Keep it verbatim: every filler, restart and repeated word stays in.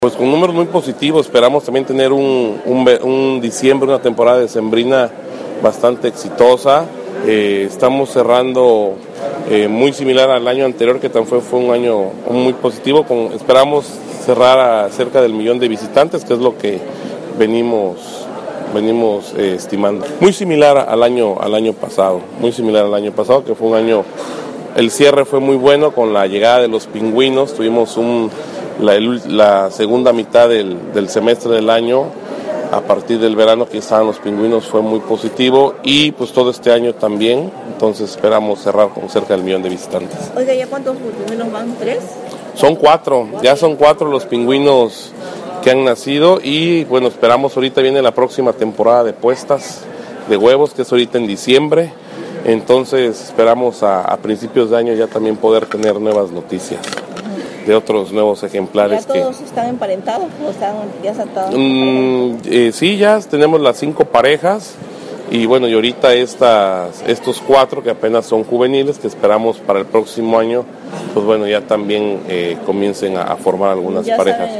Pues con números muy positivos, esperamos también tener un, un, un diciembre, una temporada decembrina bastante exitosa. Eh, estamos cerrando eh, muy similar al año anterior, que también fue, fue un año muy positivo. Con, esperamos cerrar a cerca del millón de visitantes, que es lo que venimos, venimos eh, estimando. Muy similar al año, al año pasado, muy similar al año pasado, que fue un año, el cierre fue muy bueno con la llegada de los pingüinos, tuvimos un... La, la segunda mitad del, del semestre del año, a partir del verano que estaban los pingüinos, fue muy positivo y pues todo este año también, entonces esperamos cerrar con cerca del millón de visitantes. Oiga, ¿ya cuántos pingüinos van? ¿Tres? Son cuatro, ya son cuatro los pingüinos que han nacido y bueno, esperamos, ahorita viene la próxima temporada de puestas de huevos, que es ahorita en diciembre, entonces esperamos a, a principios de año ya también poder tener nuevas noticias de otros nuevos ejemplares. ¿Ya todos que, están emparentados o están ya saltados? Mm, eh, sí, ya tenemos las cinco parejas y bueno, y ahorita estas, estos cuatro que apenas son juveniles, que esperamos para el próximo año, pues bueno, ya también eh, comiencen a, a formar algunas parejas.